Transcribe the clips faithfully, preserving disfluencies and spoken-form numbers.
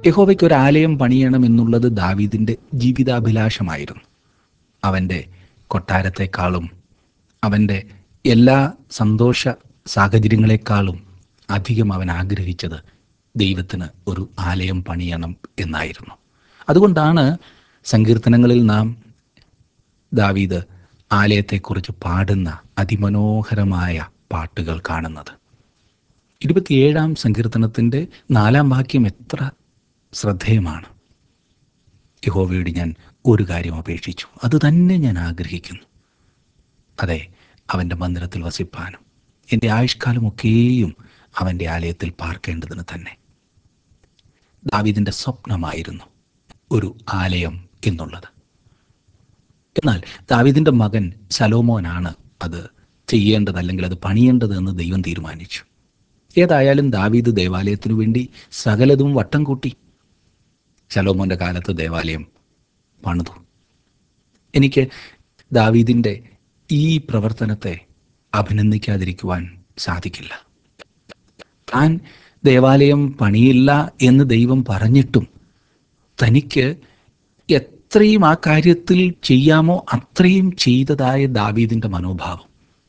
യഹോവയ്ക്ക് ഒരു ആലയം പണിയണം എന്നുള്ളത് ദാവീദിൻ്റെ ജീവിതാഭിലാഷമായിരുന്നു. അവൻ്റെ കൊട്ടാരത്തെക്കാളും അവൻ്റെ എല്ലാ സന്തോഷ സാഹചര്യങ്ങളെക്കാളും അധികം അവൻ ആഗ്രഹിച്ചത് ദൈവത്തിന് ഒരു ആലയം പണിയണം എന്നായിരുന്നു. അതുകൊണ്ടാണ് സങ്കീർത്തനങ്ങളിൽ നാം ദാവീദ് ആലയത്തെക്കുറിച്ച് പാടുന്ന അതിമനോഹരമായ പാട്ടുകൾ കാണുന്നത്. ഇരുപത്തിയേഴാം സങ്കീർത്തനത്തിൻ്റെ നാലാം വാക്യം എത്ര ശ്രദ്ധേയമാണ്. യഹോവയോട് ഞാൻ ഒരു കാര്യം അപേക്ഷിച്ചു, അത് തന്നെ ഞാൻ ആഗ്രഹിക്കുന്നു, അതെ, അവൻ്റെ മന്ദിരത്തിൽ വസിപ്പാനും എൻ്റെ ആയുഷ്കാലമൊക്കെയും അവൻ്റെ ആലയത്തിൽ പാർക്കേണ്ടതിന് തന്നെ. ദാവീദിൻ്റെ സ്വപ്നമായിരുന്നു ഒരു ആലയം എന്നുള്ളത്. എന്നാൽ ദാവീദിൻ്റെ മകൻ ശലോമോനാണ് അത് ചെയ്യേണ്ടത്, അല്ലെങ്കിൽ അത് പണിയേണ്ടത് എന്ന് ദൈവം തീരുമാനിച്ചു. ഏതായാലും ദാവീദ് ദേവാലയത്തിനു വേണ്ടി സകലതും വട്ടം കൂട്ടി. ശലോമോൻ്റെ കാലത്ത് ദേവാലയം പണിതു. എനിക്ക് ദാവീദിൻ്റെ ഈ പ്രവർത്തനത്തെ അഭിനന്ദിക്കാതിരിക്കുവാൻ സാധിക്കില്ല. താൻ ദേവാലയം പണിയില്ല എന്ന് ദൈവം പറഞ്ഞിട്ടും തനിക്ക് എത്രയും ആ കാര്യത്തിൽ ചെയ്യാമോ അത്രയും ചെയ്തതായ ദാവീദിൻ്റെ മനോഭാവം.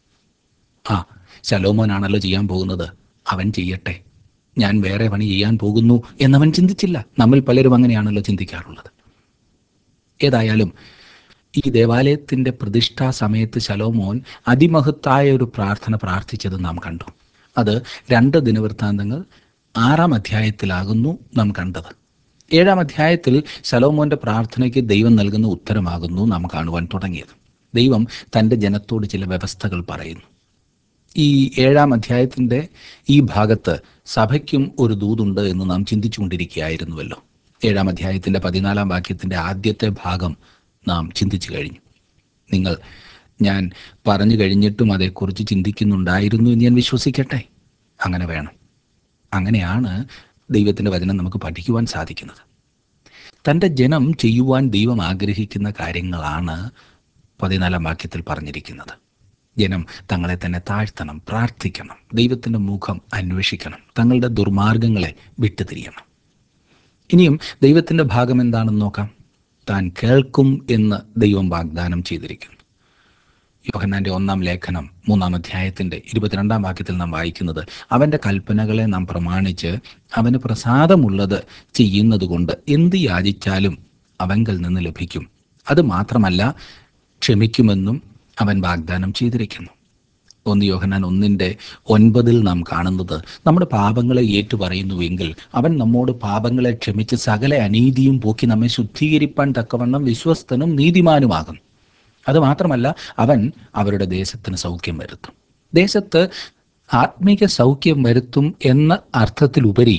ആ ശലോമോനാണല്ലോ ചെയ്യാൻ പോകുന്നത്, അവൻ ചെയ്യട്ടെ, ഞാൻ വേറെ പണി ചെയ്യാൻ പോകുന്നു എന്നവൻ ചിന്തിച്ചില്ല. നമ്മിൽ പലരും അങ്ങനെയാണല്ലോ ചിന്തിക്കാറുള്ളത്. ഏതായാലും ഈ ദേവാലയത്തിൻ്റെ പ്രതിഷ്ഠാ സമയത്ത് ശലോമോൻ അതിമഹത്തായ ഒരു പ്രാർത്ഥന പ്രാർത്ഥിച്ചത് നാം കണ്ടു. അത് രണ്ട് ദിനവൃത്താന്തങ്ങൾ ആറാം അധ്യായത്തിലാകുന്നു നാം കണ്ടത്. ഏഴാം അധ്യായത്തിൽ ശലോമോൻ്റെ പ്രാർത്ഥനയ്ക്ക് ദൈവം നൽകുന്ന ഉത്തരമാകുന്നു നാം കാണുവാൻ തുടങ്ങിയത്. ദൈവം തൻ്റെ ജനത്തോട് ചില വ്യവസ്ഥകൾ പറയുന്നു. ഈ ഏഴാം അധ്യായത്തിൻ്റെ ഈ ഭാഗത്ത് സഭയ്ക്കും ഒരു ദൂതുണ്ട് എന്ന് നാം ചിന്തിച്ചു കൊണ്ടിരിക്കുകയായിരുന്നുവല്ലോ. ഏഴാം അധ്യായത്തിൻ്റെ പതിനാലാം വാക്യത്തിൻ്റെ ആദ്യത്തെ ഭാഗം നാം ചിന്തിച്ചു കഴിഞ്ഞു. നിങ്ങൾ ഞാൻ പറഞ്ഞു കഴിഞ്ഞിട്ടും അതേക്കുറിച്ച് ചിന്തിക്കുന്നുണ്ടായിരുന്നു എന്ന് ഞാൻ വിശ്വസിക്കട്ടെ. അങ്ങനെ വേണം. അങ്ങനെയാണ് ദൈവത്തിൻ്റെ വചനം നമുക്ക് പഠിക്കുവാൻ സാധിക്കുന്നത്. തൻ്റെ ജനം ചെയ്യുവാൻ ദൈവം ആഗ്രഹിക്കുന്ന കാര്യങ്ങളാണ് പതിനാലാം വാക്യത്തിൽ പറഞ്ഞിരിക്കുന്നത്. ജനം തങ്ങളെ തന്നെ താഴ്ത്തണം, പ്രാർത്ഥിക്കണം, ദൈവത്തിൻ്റെ മുഖം അന്വേഷിക്കണം, തങ്ങളുടെ ദുർമാർഗങ്ങളെ വിട്ടുതിരിയണം. ഇനിയും ദൈവത്തിൻ്റെ ഭാഗം എന്താണെന്ന് നോക്കാം. താൻ കേൾക്കും എന്ന് ദൈവം വാഗ്ദാനം ചെയ്തിരിക്കുന്നു. യോഹന്നാൻ്റെ ഒന്നാം ലേഖനം മൂന്നാം അധ്യായത്തിൻ്റെ ഇരുപത്തിരണ്ടാം വാക്യത്തിൽ നാം വായിക്കുന്നത്, അവൻ്റെ കൽപ്പനകളെ നാം പ്രമാണിച്ച് അവന് പ്രസാദമുള്ളത് ചെയ്യുന്നത് കൊണ്ട് എന്ത് യാചിച്ചാലും അവങ്കൽ നിന്ന് ലഭിക്കും. അത് മാത്രമല്ല, ക്ഷമിക്കുമെന്നും അവൻ വാഗ്ദാനം ചെയ്തിരിക്കുന്നു. ഒന്ന് യോഹന്നാൻ ഒന്നിൻ്റെ ഒൻപതിൽ നാം കാണുന്നത്, നമ്മുടെ പാപങ്ങളെ ഏറ്റുപറയുന്നുവെങ്കിൽ അവൻ നമ്മോട് പാപങ്ങളെ ക്ഷമിച്ച് സകല അനീതിയും പോക്കി നമ്മെ ശുദ്ധീകരിപ്പാൻ തക്കവണ്ണം വിശ്വസ്തനും നീതിമാനുമാകും. അതുമാത്രമല്ല, അവൻ അവരുടെ ദേശത്തിന് സൗഖ്യം വരുത്തും. ദേശത്ത് ആത്മീക സൗഖ്യം വരുത്തും എന്ന അർത്ഥത്തിലുപരി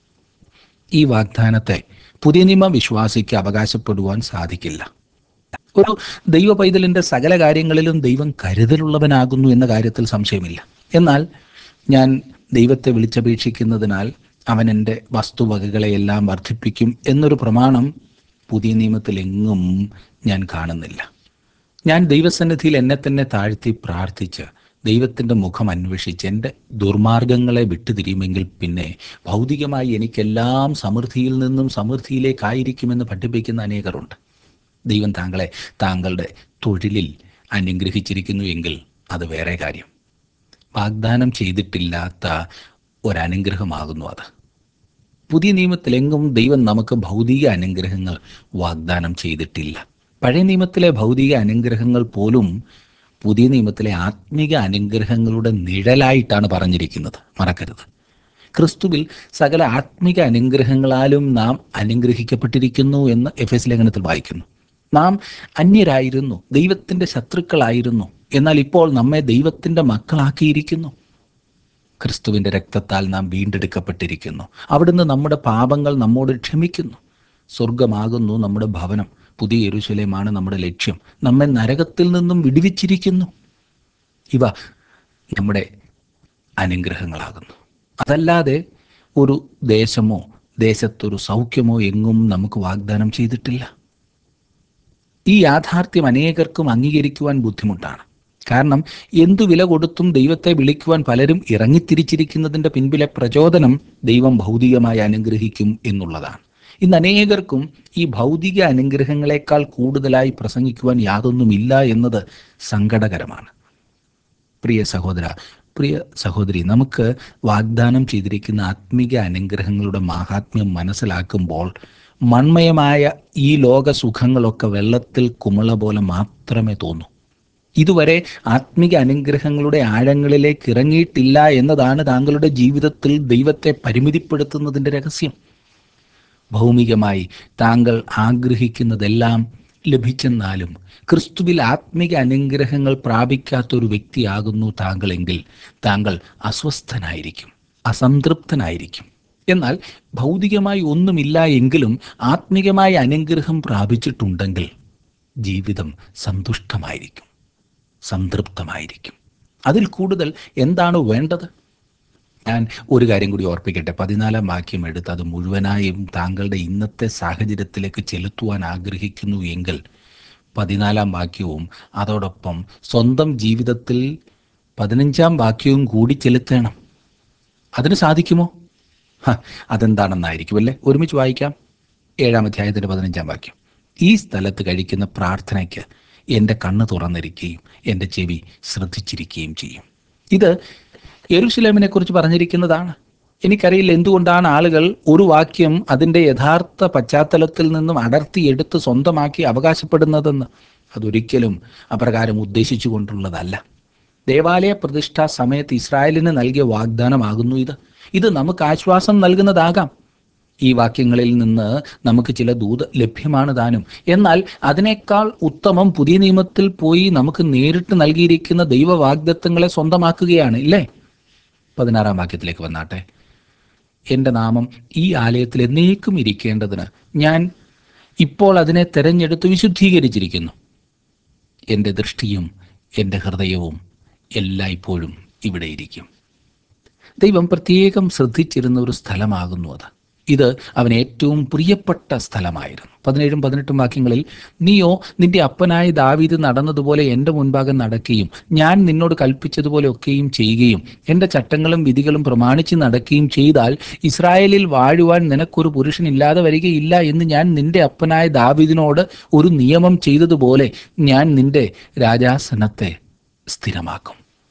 ഈ വാഗ്ദാനത്തെ പുതിയ നിയമ വിശ്വാസിക്ക് അവകാശപ്പെടുവാൻ സാധിക്കില്ല. ഒരു ദൈവ പൈതലിൻ്റെ സകല കാര്യങ്ങളിലും ദൈവം കരുതലുള്ളവനാകുന്നു എന്ന കാര്യത്തിൽ സംശയമില്ല. എന്നാൽ ഞാൻ ദൈവത്തെ വിളിച്ചപേക്ഷിക്കുന്നതിനാൽ അവൻ എൻ്റെ വസ്തുവകകളെയെല്ലാം വർദ്ധിപ്പിക്കും എന്നൊരു പ്രമാണം പുതിയ നിയമത്തിലെങ്ങും ഞാൻ കാണുന്നില്ല. ഞാൻ ദൈവസന്നിധിയിൽ എന്നെ തന്നെ താഴ്ത്തി പ്രാർത്ഥിച്ച് ദൈവത്തിൻ്റെ മുഖം അന്വേഷിച്ച് എൻ്റെ ദുർമാർഗങ്ങളെ വിട്ടുതിരിയുമെങ്കിൽ പിന്നെ ഭൗതികമായി എനിക്കെല്ലാം സമൃദ്ധിയിൽ നിന്നും സമൃദ്ധിയിലേക്കായിരിക്കുമെന്ന് പഠിപ്പിക്കുന്ന അനേകരുണ്ട്. ദൈവം താങ്കളെ താങ്കളുടെ തൊഴിലിൽ അനുഗ്രഹിച്ചിരിക്കുന്നു എങ്കിൽ അത് വേറെ കാര്യം. വാഗ്ദാനം ചെയ്തിട്ടില്ലാത്ത ഒരനുഗ്രഹമാകുന്നു അത്. പുതിയ നിയമത്തിലെങ്ങും ദൈവം നമുക്ക് ഭൗതിക അനുഗ്രഹങ്ങൾ വാഗ്ദാനം ചെയ്തിട്ടില്ല. പഴയ നിയമത്തിലെ ഭൗതിക അനുഗ്രഹങ്ങൾ പോലും പുതിയ നിയമത്തിലെ ആത്മീക അനുഗ്രഹങ്ങളുടെ നിഴലായിട്ടാണ് പറഞ്ഞിരിക്കുന്നത്. മറക്കരുത്. ക്രിസ്തുവിൽ സകല ആത്മീക അനുഗ്രഹങ്ങളാലും നാം അനുഗ്രഹിക്കപ്പെട്ടിരിക്കുന്നു എന്ന് എഫെസ് ലേഖനത്തിൽ വായിക്കുന്നു. നാം അന്യരായിരുന്നു, ദൈവത്തിൻ്റെ ശത്രുക്കളായിരുന്നു, എന്നാൽ ഇപ്പോൾ നമ്മെ ദൈവത്തിൻ്റെ മക്കളാക്കിയിരിക്കുന്നു. ക്രിസ്തുവിൻ്റെ രക്തത്താൽ നാം വീണ്ടെടുക്കപ്പെട്ടിരിക്കുന്നു. അവിടുന്ന് നമ്മുടെ പാപങ്ങൾ നമ്മോട് ക്ഷമിക്കുന്നു. സ്വർഗമാകുന്നു നമ്മുടെ ഭവനം, പുതിയ യെരൂശലേമാണ് നമ്മുടെ ലക്ഷ്യം. നമ്മെ നരകത്തിൽ നിന്നും വിടുവിച്ചിരിക്കുന്നു. ഇവ നമ്മുടെ അനുഗ്രഹങ്ങളാകുന്നു. അതല്ലാതെ ഒരു ദേശമോ ദേശത്തൊരു സൗഖ്യമോ എങ്ങും നമുക്ക് വാഗ്ദാനം ചെയ്തിട്ടില്ല. ഈ യാഥാർത്ഥ്യം അനേകർക്കും അംഗീകരിക്കുവാൻ ബുദ്ധിമുട്ടാണ്. കാരണം എന്തു വില കൊടുത്തും ദൈവത്തെ വിളിക്കുവാൻ പലരും ഇറങ്ങിത്തിരിച്ചിരിക്കുന്നതിൻ്റെ പിൻപിലെ പ്രചോദനം ദൈവം ഭൗതികമായി അനുഗ്രഹിക്കും എന്നുള്ളതാണ്. ഇന്ന് അനേകർക്കും ഈ ഭൗതിക അനുഗ്രഹങ്ങളെക്കാൾ കൂടുതലായി പ്രസംഗിക്കുവാൻ യാതൊന്നുമില്ല എന്നത് സങ്കടകരമാണ്. പ്രിയ സഹോദര, പ്രിയ സഹോദരി, നമുക്ക് വാഗ്ദാനം ചെയ്തിരിക്കുന്ന ആത്മീക അനുഗ്രഹങ്ങളുടെ മാഹാത്മ്യം മനസ്സിലാക്കുമ്പോൾ മൺമയമായ ഈ ലോക സുഖങ്ങളൊക്കെ വെള്ളത്തിൽ കുമിള പോലെ മാത്രമേ തോന്നൂ. ഇതുവരെ ആത്മീക അനുഗ്രഹങ്ങളുടെ ആഴങ്ങളിലേക്ക് ഇറങ്ങിയിട്ടില്ല എന്നതാണ് താങ്കളുടെ ജീവിതത്തിൽ ദൈവത്തെ പരിമിതിപ്പെടുത്തുന്നതിൻ്റെ രഹസ്യം. ഭൗമികമായി താങ്കൾ ആഗ്രഹിക്കുന്നതെല്ലാം ലഭിച്ചെന്നാലും ക്രിസ്തുവിൽ ആത്മിക അനുഗ്രഹങ്ങൾ പ്രാപിക്കാത്തൊരു വ്യക്തിയാകുന്നു താങ്കളെങ്കിൽ താങ്കൾ അസ്വസ്ഥനായിരിക്കും, അസംതൃപ്തനായിരിക്കും. എന്നാൽ ഭൗതികമായി ഒന്നുമില്ല എങ്കിലും ആത്മികമായ അനുഗ്രഹം പ്രാപിച്ചിട്ടുണ്ടെങ്കിൽ ജീവിതം സന്തുഷ്ടമായിരിക്കും, സംതൃപ്തമായിരിക്കും. അതിൽ കൂടുതൽ എന്താണ് വേണ്ടത്? ഞാൻ ഒരു കാര്യം കൂടി ഓർപ്പിക്കട്ടെ. പതിനാലാം വാക്യം എടുത്ത് അത് മുഴുവനായും താങ്കളുടെ ഇന്നത്തെ സാഹചര്യത്തിലേക്ക് ചെലുത്തുവാൻ ആഗ്രഹിക്കുന്നു എങ്കിൽ പതിനാലാം വാക്യവും അതോടൊപ്പം സ്വന്തം ജീവിതത്തിൽ പതിനഞ്ചാം വാക്യവും കൂടി ചെലുത്തണം. അതിന് സാധിക്കുമോ? ഹ, അതെന്താണെന്നായിരിക്കും അല്ലേ? ഒരുമിച്ച് വായിക്കാം. ഏഴാം അധ്യായത്തിൻ്റെ പതിനഞ്ചാം വാക്യം. ഈ സ്ഥലത്ത് കഴിക്കുന്ന പ്രാർത്ഥനയ്ക്ക് എൻ്റെ കണ്ണ് തുറന്നിരിക്കുകയും എൻ്റെ ചെവി ശ്രദ്ധിച്ചിരിക്കുകയും ചെയ്യും. ഇത് യെരൂശലേമിനെ കുറിച്ച് പറഞ്ഞിരിക്കുന്നതാണ്. എനിക്കറിയില്ല എന്തുകൊണ്ടാണ് ആളുകൾ ഒരു വാക്യം അതിൻ്റെ യഥാർത്ഥ പശ്ചാത്തലത്തിൽ നിന്നും അടർത്തിയെടുത്ത് സ്വന്തമാക്കി അവകാശപ്പെടുന്നതെന്ന്. അതൊരിക്കലും അപ്രകാരം ഉദ്ദേശിച്ചു കൊണ്ടുള്ളതല്ല. ദേവാലയ പ്രതിഷ്ഠാ സമയത്ത് ഇസ്രായേലിന് നൽകിയ വാഗ്ദാനമാകുന്നു ഇത്. ഇത് നമുക്ക് ആശ്വാസം നൽകുന്നതാകാം. ഈ വാക്യങ്ങളിൽ നിന്ന് നമുക്ക് ചില ദൂത് ലഭ്യമാണ് താനും. എന്നാൽ അതിനേക്കാൾ ഉത്തമം പുതിയ നിയമത്തിൽ പോയി നമുക്ക് നേരിട്ട് നൽകിയിരിക്കുന്ന ദൈവവാഗ്ദത്തങ്ങളെ സ്വന്തമാക്കുകയാണ്, ഇല്ലേ? പതിനാറാം വാക്യത്തിലേക്ക് വന്നാട്ടെ. എൻ്റെ നാമം ഈ ആലയത്തിൽ എന്നേക്കും ഇരിക്കേണ്ടതിന് ഞാൻ ഇപ്പോൾ അതിനെ തെരഞ്ഞെടുത്ത് വിശുദ്ധീകരിച്ചിരിക്കുന്നു. എൻ്റെ ദൃഷ്ടിയും എൻ്റെ ഹൃദയവും എല്ലായ്പ്പോഴും ഇവിടെ ഇരിക്കും. ദൈവം പ്രത്യേകം ശ്രദ്ധിച്ചിരുന്ന ഒരു സ്ഥലമാകുന്നു അത്. ഇത് അവന് ഏറ്റവും പ്രിയപ്പെട്ട സ്ഥലമായിരുന്നു. പതിനേഴും പതിനെട്ടും വാക്യങ്ങളിൽ, നീയോ നിന്റെ അപ്പനായ ദാവീദ് നടന്നതുപോലെ എൻ്റെ മുൻപാകെ നടക്കുകയും ഞാൻ നിന്നോട് കൽപ്പിച്ചതുപോലെ ഒക്കെയും ചെയ്യുകയും എൻ്റെ ചട്ടങ്ങളും വിധികളും പ്രമാണിച്ച് നടക്കുകയും ചെയ്താൽ ഇസ്രായേലിൽ വാഴുവാൻ നിനക്കൊരു പുരുഷനില്ലാതെ വരികയില്ല എന്ന് ഞാൻ നിന്റെ അപ്പനായ ദാവീദിനോട് ഒരു നിയമം ചെയ്തതുപോലെ ഞാൻ നിന്റെ രാജാസനത്തെ സ്ഥിരമാക്കും.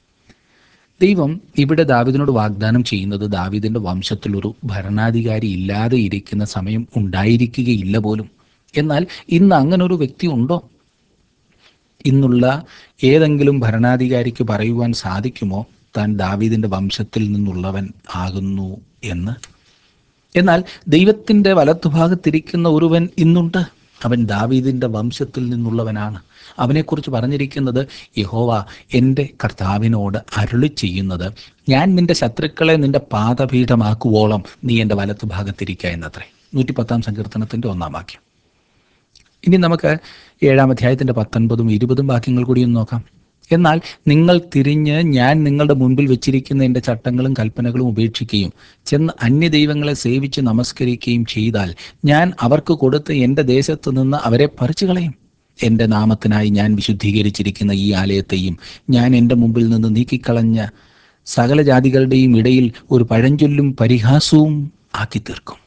ദൈവം ഇവിടെ ദാവീദിനോട് വാഗ്ദാനം ചെയ്യുന്നത് ദാവീദിൻ്റെ വംശത്തിൽ ഒരു ഭരണാധികാരി ഇല്ലാതെ ഇരിക്കുന്ന സമയം ഉണ്ടായിരിക്കുകയില്ല പോലും. എന്നാൽ ഇന്ന് അങ്ങനെ ഒരു വ്യക്തി ഉണ്ടോ? ഇന്നുള്ള ഏതെങ്കിലും ഭരണാധികാരിക്ക് പറയുവാൻ സാധിക്കുമോ താൻ ദാവീദിൻ്റെ വംശത്തിൽ നിന്നുള്ളവൻ ആകുന്നു എന്ന്? എന്നാൽ ദൈവത്തിൻ്റെ വലത്തുഭാഗത്തിരിക്കുന്ന ഒരുവൻ ഇന്നുണ്ട്. അവൻ ദാവീദിൻ്റെ വംശത്തിൽ നിന്നുള്ളവനാണ്. അവനെക്കുറിച്ച് പറഞ്ഞിരിക്കുന്നത്, യഹോവ എൻ്റെ കർത്താവിനോട് അരുളി ചെയ്യുന്നത്, ഞാൻ നിന്റെ ശത്രുക്കളെ നിന്റെ പാദപീഠമാക്കുവോളം നീ എൻ്റെ വലത്തു ഭാഗത്തിരിക്കുക എന്നത്രേ. നൂറ്റി പത്താം സങ്കീർത്തനത്തിൻ്റെ ഒന്നാം വാക്യം. ഇനി നമുക്ക് ഏഴാം അധ്യായത്തിൻ്റെ പത്തൊൻപതും ഇരുപതും വാക്യങ്ങൾ കൂടി ഒന്ന് നോക്കാം. എന്നാൽ നിങ്ങൾ തിരിഞ്ഞ് ഞാൻ നിങ്ങളുടെ മുൻപിൽ വെച്ചിരിക്കുന്ന എൻ്റെ ചട്ടങ്ങളും കൽപ്പനകളും ഉപേക്ഷിക്കുകയും ചെന്ന് അന്യദൈവങ്ങളെ സേവിച്ച് നമസ്കരിക്കുകയും ചെയ്താൽ ഞാൻ അവർക്ക് കൊടുത്ത് എൻ്റെ ദേശത്ത് നിന്ന് അവരെ പറിച്ചു കളയും. എൻ്റെ നാമത്തിനായി ഞാൻ വിശുദ്ധീകരിച്ചിരിക്കുന്ന ഈ ആലയത്തെയും ഞാൻ എൻ്റെ മുമ്പിൽ നിന്ന് നീക്കിക്കളഞ്ഞ സകല ജാതികളുടെയും ഇടയിൽ ഒരു പഴഞ്ചൊല്ലും പരിഹാസവും ആക്കി തീർക്കും.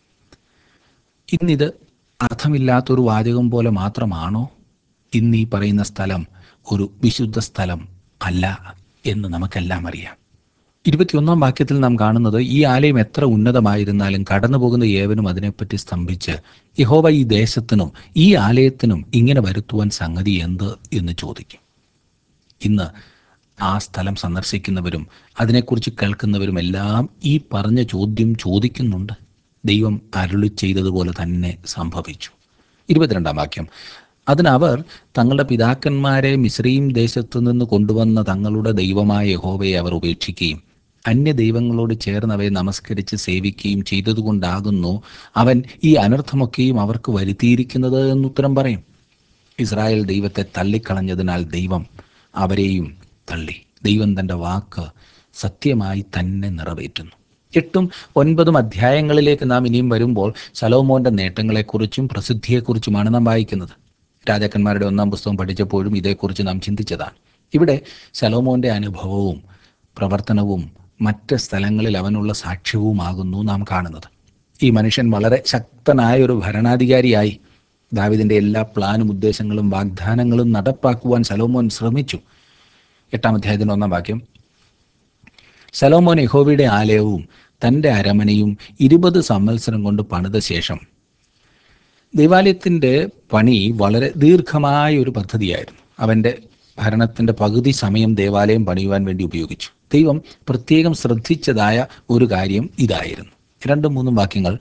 ഇന്നിത് അർത്ഥമില്ലാത്തൊരു വാചകം പോലെ മാത്രമാണോ? ഇന്ന് ഈ പറയുന്ന സ്ഥലം ഒരു വിശുദ്ധ സ്ഥലം അല്ല എന്ന് നമുക്കെല്ലാം അറിയാം. ഇരുപത്തിയൊന്നാം വാക്യത്തിൽ നാം കാണുന്നത്, ഈ ആലയം എത്ര ഉന്നതമായിരുന്നാലും കടന്നു പോകുന്ന ഏവനും അതിനെപ്പറ്റി സ്തംഭിച്ച് യഹോവ ഈ ദേശത്തിനും ഈ ആലയത്തിനും ഇങ്ങനെ വരുത്തുവാൻ സംഗതി എന്ത് എന്ന് ചോദിക്കും. ഇന്ന് ആ സ്ഥലം സന്ദർശിക്കുന്നവരും അതിനെക്കുറിച്ച് കേൾക്കുന്നവരും എല്ലാം ഈ പറഞ്ഞ ചോദ്യം ചോദിക്കുന്നുണ്ട്. ദൈവം അരുളി ചെയ്തതുപോലെ തന്നെ സംഭവിച്ചു. ഇരുപത്തിരണ്ടാം വാക്യം, അതിനവർ തങ്ങളുടെ പിതാക്കന്മാരെ മിസ്രയീം ദേശത്തു നിന്ന് കൊണ്ടുവന്ന തങ്ങളുടെ ദൈവമായ യഹോവയെ അവർ ഉപേക്ഷിക്കുകയും അന്യ ദൈവങ്ങളോട് ചേർന്ന് അവയെ നമസ്കരിച്ച് സേവിക്കുകയും ചെയ്തതുകൊണ്ടാകുന്നു അവൻ ഈ അനർത്ഥമൊക്കെയും അവർക്ക് വരുത്തിയിരിക്കുന്നത് എന്നുത്തരം പറയും. ഇസ്രായേൽ ദൈവത്തെ തള്ളിക്കളഞ്ഞതിനാൽ ദൈവം അവരെയും തള്ളി. ദൈവം തൻ്റെ വാക്ക് സത്യമായി തന്നെ നിറവേറ്റുന്നു. എട്ടും ഒൻപതും അധ്യായങ്ങളിലേക്ക് നാം ഇനിയും വരുമ്പോൾ ശലോമോന്റെ നേട്ടങ്ങളെക്കുറിച്ചും പ്രസിദ്ധിയെക്കുറിച്ചുമാണ് നാം വായിക്കുന്നത്. രാജാക്കന്മാരുടെ ഒന്നാം പുസ്തകം പഠിച്ചപ്പോഴും ഇതേക്കുറിച്ച് നാം ചിന്തിച്ചതാണ്. ഇവിടെ ശലോമോന്റെ അനുഭവവും പ്രവർത്തനവും മറ്റ് സ്ഥലങ്ങളിൽ അവനുള്ള സാക്ഷ്യവുമാകുന്നു നാം കാണുന്നത്. ഈ മനുഷ്യൻ വളരെ ശക്തനായ ഒരു ഭരണാധികാരിയായി. ദാവീദിൻ്റെ എല്ലാ പ്ലാനും ഉദ്ദേശങ്ങളും വാഗ്ദാനങ്ങളും നടപ്പാക്കുവാൻ ശലോമോൻ ശ്രമിച്ചു. എട്ടാം അധ്യായത്തിൻ്റെ ഒന്നാം വാക്യം, ശലോമോൻ യഹോവയുടെ ആലയവും തൻ്റെ അരമനയും ഇരുപത് സംവത്സരം കൊണ്ട് പണിത ശേഷം, ദൈവാലയത്തിൻ്റെ പണി വളരെ ദീർഘമായ ഒരു പദ്ധതിയായിരുന്നു. അവൻ്റെ ഭരണത്തിൻ്റെ പകുതി സമയം ദേവാലയം പണിയുവാൻ വേണ്ടി ഉപയോഗിച്ചു. ദൈവം പ്രത്യേകം ശ്രദ്ധിച്ചതായ ഒരു കാര്യം ഇതായിരുന്നു. രണ്ടും മൂന്നും വാക്യങ്ങൾ,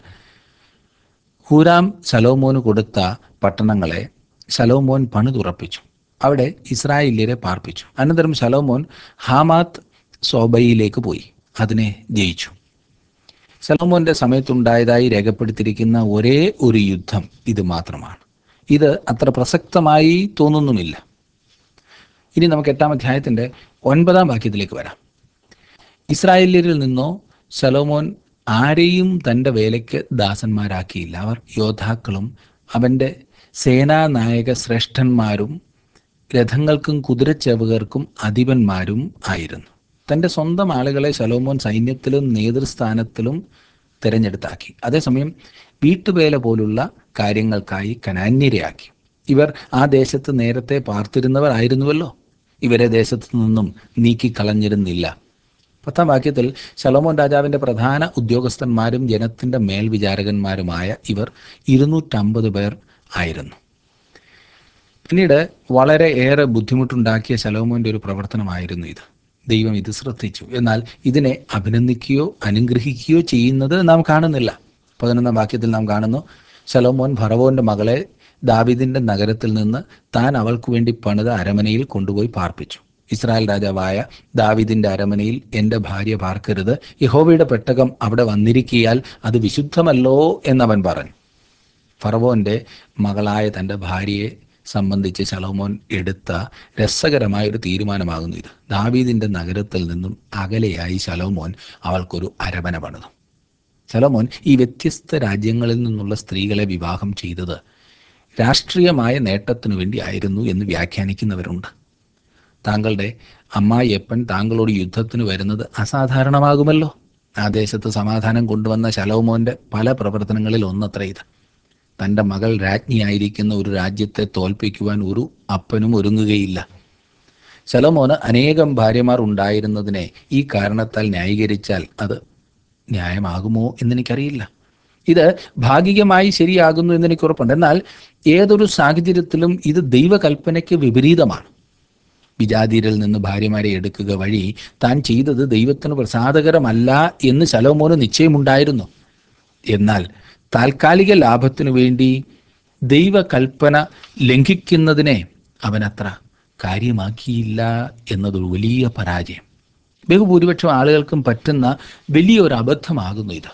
ഹൂരാം ശലോമോന് കൊടുത്ത പട്ടണങ്ങളെ ശലോമോൻ പണിതുറപ്പിച്ചു, അവിടെ ഇസ്രായേല്യരെ പാർപ്പിച്ചു. അനന്തരം ശലോമോൻ ഹാമാത്ത് സോബയിലേക്ക് പോയി അതിനെ ജയിച്ചു. ശലോമോന്റെ സമയത്തുണ്ടായതായി രേഖപ്പെടുത്തിയിരിക്കുന്ന ഒരേ ഒരു യുദ്ധം ഇത് മാത്രമാണ്. ഇത് അത്ര പ്രസക്തമായി തോന്നുന്നുമില്ല. ഇനി നമുക്ക് എട്ടാം അധ്യായത്തിൻ്റെ ഒൻപതാം വാക്യത്തിലേക്ക് വരാം. ഇസ്രായേല്യരിൽ നിന്നോ ശലോമോൻ ആരെയും തൻ്റെ വേലയ്ക്ക് ദാസന്മാരാക്കിയില്ല. അവർ യോദ്ധാക്കളും അവൻ്റെ സേനാനായക ശ്രേഷ്ഠന്മാരും രഥങ്ങൾക്കും കുതിരച്ചേവകർക്കും അധിപന്മാരും ആയിരുന്നു. തൻ്റെ സ്വന്തം ആളുകളെ ശലോമോൻ സൈന്യത്തിലും നേതൃസ്ഥാനത്തിലും തിരഞ്ഞെടുത്താക്കി. അതേസമയം വീട്ടുവേല പോലുള്ള കാര്യങ്ങൾക്കായി കനാന്യരെയാക്കി. ഇവർ ആ ദേശത്ത് നേരത്തെ പാർത്തിരുന്നവർ ആയിരുന്നുവല്ലോ. ഇവരെ ദേശത്തു നിന്നും നീക്കിക്കളഞ്ഞിരുന്നില്ല. പത്താം വാക്യത്തിൽ, ശലോമോൻ രാജാവിൻ്റെ പ്രധാന ഉദ്യോഗസ്ഥന്മാരും ജനത്തിൻ്റെ മേൽവിചാരകന്മാരുമായ ഇവർ ഇരുന്നൂറ്റമ്പത് പേർ ആയിരുന്നു. പിന്നീട് വളരെ ഏറെ ബുദ്ധിമുട്ടുണ്ടാക്കിയ ശലോമോൻ്റെ ഒരു പ്രവർത്തനമായിരുന്നു ഇത്. ദൈവം ഇത് ശ്രദ്ധിച്ചു. എന്നാൽ ഇതിനെ അഭിനന്ദിക്കുകയോ അനുഗ്രഹിക്കുകയോ ചെയ്യുന്നത് നാം കാണുന്നില്ല. പതിനൊന്നാം വാക്യത്തിൽ നാം കാണുന്നു, ശലോമോൻ ഫറവോൻ്റെ മകളെ ദാവീദിൻ്റെ നഗരത്തിൽ നിന്ന് താൻ അവൾക്ക് വേണ്ടി പണിത അരമനയിൽ കൊണ്ടുപോയി പാർപ്പിച്ചു. ഇസ്രായേൽ രാജാവായ ദാവീദിൻ്റെ അരമനയിൽ എൻ്റെ ഭാര്യ പാർക്കരുത്, യഹോവയുടെ പെട്ടകം അവിടെ വന്നിരിക്കിയാൽ അത് വിശുദ്ധമല്ലോ എന്നവൻ പറഞ്ഞു. ഫറവോൻ്റെ മകളായ തൻ്റെ ഭാര്യയെ സംബന്ധിച്ച് ശലോമോൻ എടുത്ത രസകരമായ ഒരു തീരുമാനമാകുന്നു ഇത്. ദാവീദിൻ്റെ നഗരത്തിൽ നിന്നും അകലെയായി ശലോമോൻ അവൾക്കൊരു അരമന പണിതു. ശലോമോൻ ഈ വ്യത്യസ്ത രാജ്യങ്ങളിൽ നിന്നുള്ള സ്ത്രീകളെ വിവാഹം ചെയ്തത് രാഷ്ട്രീയമായ നേട്ടത്തിനു വേണ്ടി ആയിരുന്നു എന്ന് വ്യാഖ്യാനിക്കുന്നവരുണ്ട്. താങ്കളുടെ അമ്മായിയപ്പൻ താങ്കളോട് യുദ്ധത്തിന് വരുന്നത് അസാധാരണമാകുമല്ലോ. ആ ദേശത്ത് സമാധാനം കൊണ്ടുവന്ന ശലോമോൻ്റെ പല പ്രവർത്തനങ്ങളിൽ ഒന്നത്ര ഇത്. തൻ്റെ മകൾ രാജ്ഞിയായിരിക്കുന്ന ഒരു രാജ്യത്തെ തോൽപ്പിക്കുവാൻ ഒരു അപ്പനും ഒരുങ്ങുകയില്ല. ശലോമോന് അനേകം ഭാര്യമാർ ഉണ്ടായിരുന്നതിനെ ഈ കാരണത്താൽ ന്യായീകരിച്ചാൽ അത് ന്യായമാകുമോ എന്നെനിക്കറിയില്ല. ഇത് ഭാഗികമായി ശരിയാകുന്നു എന്നെനിക്ക് ഉറപ്പുണ്ട്. എന്നാൽ ഏതൊരു സാഹചര്യത്തിലും ഇത് ദൈവകൽപ്പനയ്ക്ക് വിപരീതമാണ്. വിജാതിയരിൽ നിന്ന് ഭാര്യമാരെ എടുക്കുക വഴി താൻ ചെയ്തത് ദൈവത്തിന് പ്രസാദകരമല്ല എന്ന് ശലോമോന് നിശ്ചയമുണ്ടായിരുന്നു. എന്നാൽ താൽക്കാലിക ലാഭത്തിനു വേണ്ടി ദൈവകൽപ്പന ലംഘിക്കുന്നതിനെ അവനത്ര കാര്യമാക്കിയില്ല എന്നതൊരു വലിയ പരാജയം. ബഹുഭൂരിപക്ഷം ആളുകൾക്കും പറ്റുന്ന വലിയൊരു അബദ്ധമാകുന്നു ഇത്.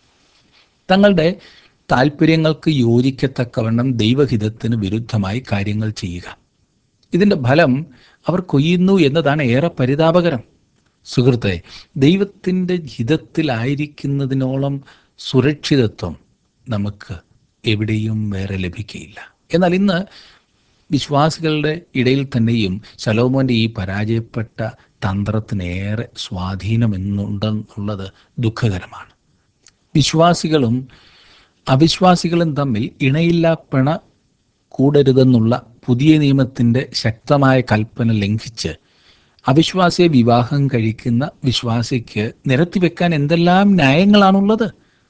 തങ്ങളുടെ താല്പര്യങ്ങൾക്ക് യോജിക്കത്തക്കവണ്ണം ദൈവഹിതത്തിന് വിരുദ്ധമായി കാര്യങ്ങൾ ചെയ്യുക. ഇതിൻ്റെ ഫലം അവർ കൊയ്യുന്നു എന്നതാണ് ഏറെ പരിതാപകരം. സുഹൃത്തെ, ദൈവത്തിൻ്റെ ഹിതത്തിലായിരിക്കുന്നതിനോളം സുരക്ഷിതത്വം നമുക്ക് എവിടെയും വേറെ ലഭിക്കുകയില്ല. എന്നാൽ ഇന്ന് വിശ്വാസികളുടെ ഇടയിൽ തന്നെയും ശലോമോൻ്റെ ഈ പരാജയപ്പെട്ട തന്ത്രത്തിനേറെ സ്വാധീനമെന്നുണ്ടെന്നുള്ളത് ദുഃഖകരമാണ്. വിശ്വാസികളും അവിശ്വാസികളും തമ്മിൽ ഇണയില്ലാ പിണ കൂടരുതെന്നുള്ള പുതിയ നിയമത്തിൻ്റെ ശക്തമായ കൽപ്പന ലംഘിച്ച് അവിശ്വാസിയെ വിവാഹം കഴിക്കുന്ന വിശ്വാസിക്ക് നിരത്തിവെക്കാൻ എന്തെല്ലാം ന്യായങ്ങളാണുള്ളത്.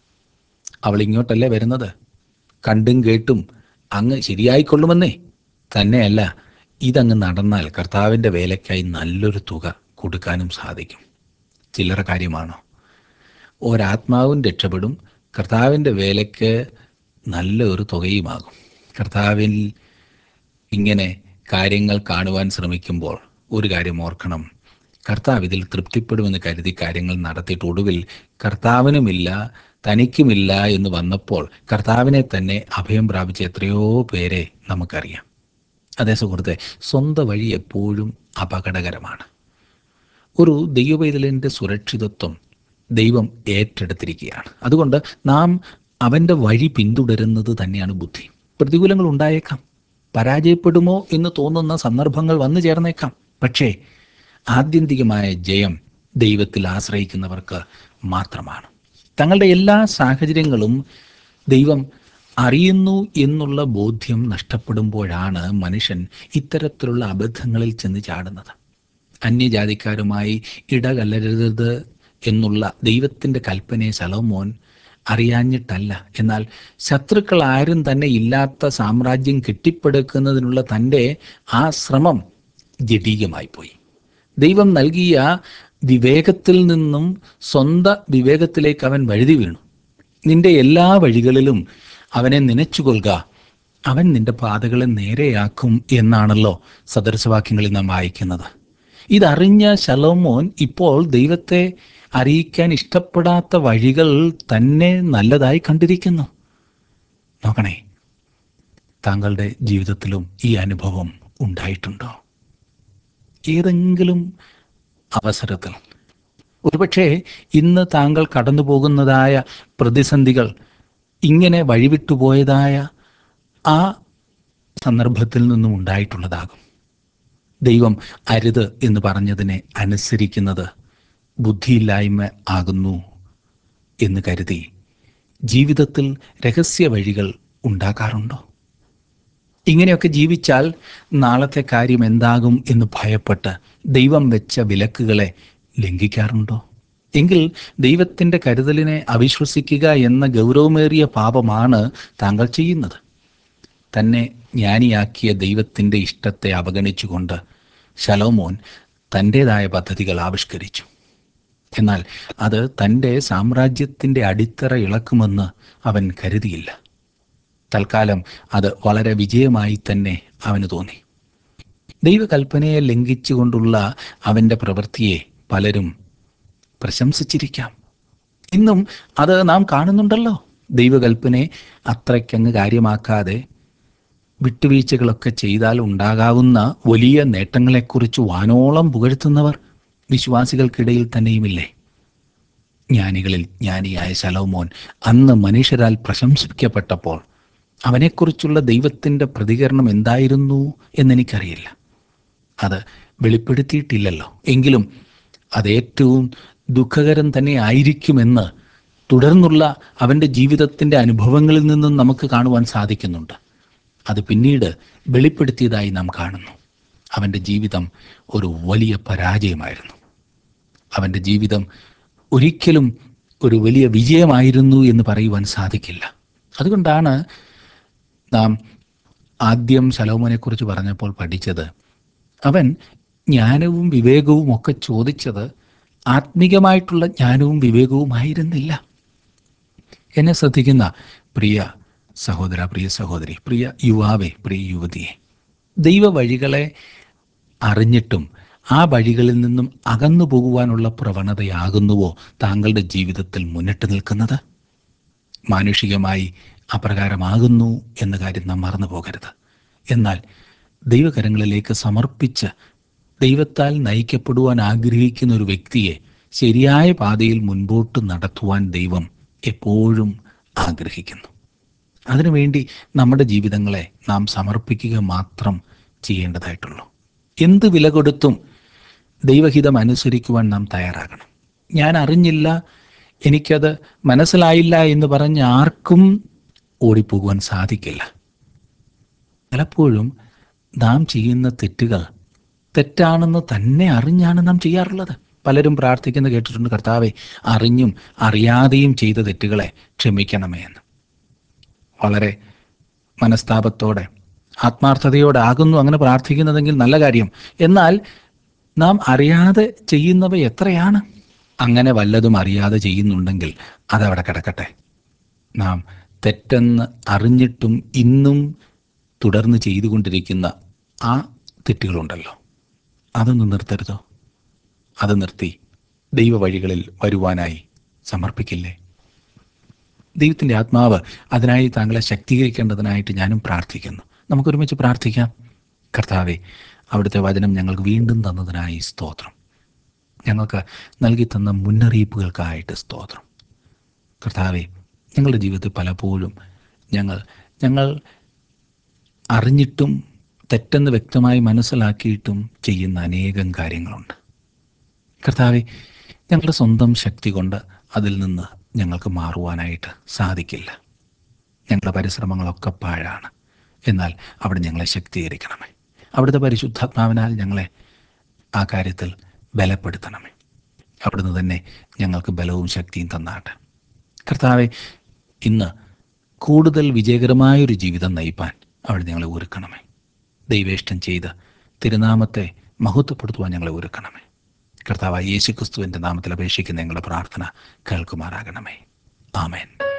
അവൾ ഇങ്ങോട്ടല്ലേ വരുന്നത്, കണ്ടും കേട്ടും അങ്ങ് ശരിയായിക്കൊള്ളുമെന്നേ. തന്നെയല്ല, ഇതങ്ങ് നടന്നാൽ കർത്താവിൻ്റെ വേലയ്ക്കായി നല്ലൊരു തുക കൊടുക്കാനും സാധിക്കും. ചില്ലറ കാര്യമാണോ? ഒരാത്മാവും രക്ഷപ്പെടും, കർത്താവിൻ്റെ വേലയ്ക്ക് നല്ല ഒരു തുകയുമാകും. കർത്താവിൽ ഇങ്ങനെ കാര്യങ്ങൾ കാണുവാൻ ശ്രമിക്കുമ്പോൾ ഒരു കാര്യം ഓർക്കണം. കർത്താവ് ഇതിൽ തൃപ്തിപ്പെടുമെന്ന് കരുതി കാര്യങ്ങൾ നടത്തിയിട്ട് ഒടുവിൽ കർത്താവിനുമില്ല തനിക്കുമില്ല എന്ന് വന്നപ്പോൾ കർത്താവിനെ തന്നെ അഭയം പ്രാപിച്ച എത്രയോ പേരെ നമുക്കറിയാം. അതേ സുഹൃത്തെ, സ്വന്തം വഴി എപ്പോഴും അപകടകരമാണ്. ഒരു ദൈവപൈതലിൻ്റെ സുരക്ഷിതത്വം ദൈവം ഏറ്റെടുത്തിരിക്കുകയാണ്. അതുകൊണ്ട് നാം അവൻ്റെ വഴി പിന്തുടരുന്നത് തന്നെയാണ് ബുദ്ധി. പ്രതികൂലങ്ങൾ ഉണ്ടായേക്കാം, പരാജയപ്പെടുമോ എന്ന് തോന്നുന്ന സന്ദർഭങ്ങൾ വന്നു ചേർന്നേക്കാം. പക്ഷേ ആത്യന്തികമായ ജയം ദൈവത്തിൽ ആശ്രയിക്കുന്നവർക്ക് മാത്രമാണ്. തങ്ങളുടെ എല്ലാ സാഹചര്യങ്ങളും ദൈവം അറിയുന്നു എന്നുള്ള ബോധ്യം നഷ്ടപ്പെടുമ്പോഴാണ് മനുഷ്യൻ ഇത്തരത്തിലുള്ള അബദ്ധങ്ങളിൽ ചെന്ന് ചാടുന്നത്. അന്യജാതിക്കാരുമായി ഇടകലരരുത് എന്നുള്ള ദൈവത്തിൻ്റെ കൽപ്പനയെ ശലോമോൻ അറിയാഞ്ഞിട്ടല്ല, എന്നാൽ ശത്രുക്കൾ ആരും തന്നെ ഇല്ലാത്ത സാമ്രാജ്യം കെട്ടിപ്പടുക്കുന്നതിനുള്ള തൻ്റെ ആ ശ്രമം ജഡീകമായി പോയി. ദൈവം നൽകിയ വിവേകത്തിൽ നിന്നും സ്വന്തം വിവേകത്തിലേക്ക് അവൻ വഴുതി വീണു. നിന്റെ എല്ലാ വഴികളിലും അവനെ നനച്ചുകൊള്ളുക, അവൻ നിന്റെ പാതകളെ നേരെയാക്കും എന്നാണല്ലോ സദൃശവാക്യങ്ങളിൽ നാം വായിക്കുന്നത്. ഇതറിഞ്ഞ ശലോമോൻ ഇപ്പോൾ ദൈവത്തെ അറിയിക്കാൻ ഇഷ്ടപ്പെടാത്ത വഴികൾ തന്നെ നല്ലതായി കണ്ടിരിക്കുന്നു. നോക്കണേ, താങ്കളുടെ ജീവിതത്തിലും ഈ അനുഭവം ഉണ്ടായിട്ടുണ്ടോ? ഏതെങ്കിലും അവസരത്തിൽ ഒരുപക്ഷെ ഇന്ന് താങ്കൾ കടന്നു പോകുന്നതായ പ്രതിസന്ധികൾ ഇങ്ങനെ വഴിവിട്ടുപോയതായ ആ സന്ദർഭത്തിൽ നിന്നും ഉണ്ടായിട്ടുള്ളതാകും. ദൈവം അരുത് എന്ന് പറഞ്ഞതിനെ അനുസരിക്കുന്നത് ബുദ്ധിയില്ലായ്മ ആകുന്നു എന്ന് കരുതി ജീവിതത്തിൽ രഹസ്യ വഴികൾ ഉണ്ടാക്കാറുണ്ടോ? ഇങ്ങനെയൊക്കെ ജീവിച്ചാൽ നാളത്തെ കാര്യം എന്താകും എന്ന് ഭയപ്പെട്ട് ദൈവം വെച്ച വിലക്കുകളെ ലംഘിക്കാറുണ്ടോ? എങ്കിൽ ദൈവത്തിൻ്റെ കരുതലിനെ അവിശ്വസിക്കുക എന്ന ഗൗരവമേറിയ പാപമാണ് താങ്കൾ ചെയ്യുന്നത്. തന്നെ ജ്ഞാനിയാക്കിയ ദൈവത്തിൻ്റെ ഇഷ്ടത്തെ അവഗണിച്ചുകൊണ്ട് ശലോമോൻ തൻ്റേതായ പദ്ധതികൾ ആവിഷ്കരിച്ചു. എന്നാൽ അത് തൻ്റെ സാമ്രാജ്യത്തിൻ്റെ അടിത്തറ ഇളക്കുമെന്ന് അവൻ കരുതിയില്ല. തൽക്കാലം അത് വളരെ വിജയമായി തന്നെ അവന് തോന്നി. ദൈവകൽപ്പനയെ ലംഘിച്ചുകൊണ്ടുള്ള അവൻ്റെ പ്രവൃത്തിയെ പലരും പ്രശംസിച്ചിരിക്കാം. ഇന്നും അത് നാം കാണുന്നുണ്ടല്ലോ. ദൈവകൽപ്പനയെ അത്രയ്ക്കങ്ങ് കാര്യമാക്കാതെ വിട്ടുവീഴ്ചകളൊക്കെ ചെയ്താൽ ഉണ്ടാകാവുന്ന വലിയ നേട്ടങ്ങളെക്കുറിച്ച് വാനോളം പുകഴ്ത്തുന്നവർ വിശ്വാസികൾക്കിടയിൽ തന്നെയുമില്ലേ? ജ്ഞാനികളിൽ ജ്ഞാനിയായ ശലോമോൻ അന്ന് മനുഷ്യരാൽ പ്രശംസിക്കപ്പെട്ടപ്പോൾ അവനെക്കുറിച്ചുള്ള ദൈവത്തിൻ്റെ പ്രതികരണം എന്തായിരുന്നു എന്നെനിക്കറിയില്ല. അത് വെളിപ്പെടുത്തിയിട്ടില്ലല്ലോ. എങ്കിലും അത് ഏറ്റവും ദുഃഖകരം തന്നെ ആയിരിക്കുമെന്ന് തുടർന്നുള്ള അവൻ്റെ ജീവിതത്തിൻ്റെ അനുഭവങ്ങളിൽ നിന്നും നമുക്ക് കാണുവാൻ സാധിക്കുന്നുണ്ട്. അത് പിന്നീട് വെളിപ്പെടുത്തിയതായി നാം കാണുന്നു. അവൻ്റെ ജീവിതം ഒരു വലിയ പരാജയമായിരുന്നു. അവൻ്റെ ജീവിതം ഒരിക്കലും ഒരു വലിയ വിജയമായിരുന്നു എന്ന് പറയുവാൻ സാധിക്കില്ല. അതുകൊണ്ടാണ് നാം ആദ്യം ശലോമോനെക്കുറിച്ച് പറഞ്ഞപ്പോൾ പഠിച്ചത്, അവൻ ജ്ഞാനവും വിവേകവും ഒക്കെ ചോദിച്ചത് ആത്മീകമായിട്ടുള്ള ജ്ഞാനവും വിവേകവുമായിരുന്നില്ല. എന്നെ ശ്രദ്ധിക്കുന്ന പ്രിയ സഹോദര, പ്രിയ സഹോദരി, പ്രിയ യുവാവേ, പ്രിയ യുവതിയെ, ദൈവ വഴികളെ അറിഞ്ഞിട്ടും ആ വഴികളിൽ നിന്നും അകന്നു പോകുവാനുള്ള പ്രവണതയാകുന്നുവോ താങ്കളുടെ ജീവിതത്തിൽ മുന്നിട്ട് നിൽക്കുന്നത്? മാനുഷികമായി അപ്രകാരമാകുന്നു എന്ന കാര്യം നാം മറന്നു പോകരുത്. എന്നാൽ ദൈവകരങ്ങളിലേക്ക് സമർപ്പിച്ച് ദൈവത്താൽ നയിക്കപ്പെടുവാൻ ആഗ്രഹിക്കുന്ന ഒരു വ്യക്തിയെ ശരിയായ പാതയിൽ മുൻപോട്ട് നടത്തുവാൻ ദൈവം എപ്പോഴും ആഗ്രഹിക്കുന്നു. അതിനുവേണ്ടി നമ്മുടെ ജീവിതങ്ങളെ നാം സമർപ്പിക്കുക മാത്രം ചെയ്യേണ്ടതായിട്ടുള്ളൂ. എന്ത് വില കൊടുത്തും ദൈവഹിതം അനുസരിക്കുവാൻ നാം തയ്യാറാകണം. ഞാൻ അറിഞ്ഞില്ല, എനിക്കത് മനസ്സിലായില്ല എന്ന് പറഞ്ഞ് ആർക്കും ഓടിപ്പോകുവാൻ സാധിക്കില്ല. പലപ്പോഴും നാം ചെയ്യുന്ന തെറ്റുകൾ തെറ്റാണെന്ന് തന്നെ അറിഞ്ഞാണ് നാം ചെയ്യാറുള്ളത്. പലരും പ്രാർത്ഥിക്കുന്ന കേട്ടിട്ടുണ്ട്, കർത്താവേ, അറിഞ്ഞും അറിയാതെയും ചെയ്ത തെറ്റുകളെ ക്ഷമിക്കണമേ എന്ന്. വളരെ മനസ്താപത്തോടെ ആത്മാർത്ഥതയോടെ ആകുന്നു അങ്ങനെ പ്രാർത്ഥിക്കുന്നതെങ്കിൽ നല്ല കാര്യം. എന്നാൽ നാം അറിയാതെ ചെയ്യുന്നവ എത്രയാണ്? അങ്ങനെ വല്ലതും അറിയാതെ ചെയ്യുന്നുണ്ടെങ്കിൽ അതവിടെ കിടക്കട്ടെ. നാം തെറ്റെന്ന് അറിഞ്ഞിട്ടും ഇന്നും തുടർന്ന് ചെയ്തുകൊണ്ടിരിക്കുന്ന ആ തെറ്റുകളുണ്ടല്ലോ, അതൊന്നും നിർത്തരുതോ? അത് നിർത്തി ദൈവ വഴികളിൽ വരുവാനായി സമർപ്പിക്കില്ലേ? ദൈവത്തിൻ്റെ ആത്മാവ് അതിനായി താങ്കളെ ശക്തീകരിക്കേണ്ടതിനായിട്ട് ഞാനും പ്രാർത്ഥിക്കുന്നു. നമുക്കൊരുമിച്ച് പ്രാർത്ഥിക്കാം. കർത്താവെ, അവിടുത്തെ വചനം ഞങ്ങൾക്ക് വീണ്ടും തന്നതിനായി സ്തോത്രം. ഞങ്ങൾക്ക് നൽകി തന്ന മുന്നറിയിപ്പുകൾക്കായിട്ട് സ്തോത്രം. കർത്താവെ, ഞങ്ങളുടെ ജീവിതത്തിൽ പലപ്പോഴും ഞങ്ങൾ ഞങ്ങൾ അറിഞ്ഞിട്ടും തെറ്റെന്ന് വ്യക്തമായി മനസ്സിലാക്കിയിട്ടും ചെയ്യുന്ന അനേകം കാര്യങ്ങളുണ്ട്. കർത്താവെ, ഞങ്ങളുടെ സ്വന്തം ശക്തി കൊണ്ട് അതിൽ നിന്ന് ഞങ്ങൾക്ക് മാറുവാനായിട്ട് സാധിക്കില്ല. ഞങ്ങളുടെ പരിശ്രമങ്ങളൊക്കെ പാഴാണ്. എന്നാൽ അവിടെ ഞങ്ങളെ ശക്തീകരിക്കണമേ. അവിടുത്തെ പരിശുദ്ധാത്മാവിനാൽ ഞങ്ങളെ ആ കാര്യത്തിൽ ബലപ്പെടുത്തണമേ. അവിടുന്ന് തന്നെ ഞങ്ങൾക്ക് ബലവും ശക്തിയും തന്നാട്ടെ. കർത്താവെ, ഇന്ന് കൂടുതൽ വിജയകരമായൊരു ജീവിതം നയിപ്പാൻ അവിടെ ഞങ്ങളെ ഒരുക്കണമേ. ദൈവേഷ്ടം ചെയ്ത് തിരുനാമത്തെ മഹത്വപ്പെടുത്തുവാൻ ഞങ്ങളെ ഒരുക്കണമേ. കർത്താവായ യേശു ക്രിസ്തുവിൻ്റെ നാമത്തിൽ അപേക്ഷിക്കുന്ന ഞങ്ങളുടെ പ്രാർത്ഥന കേൾക്കുമാറാകണമേ. ആമേൻ.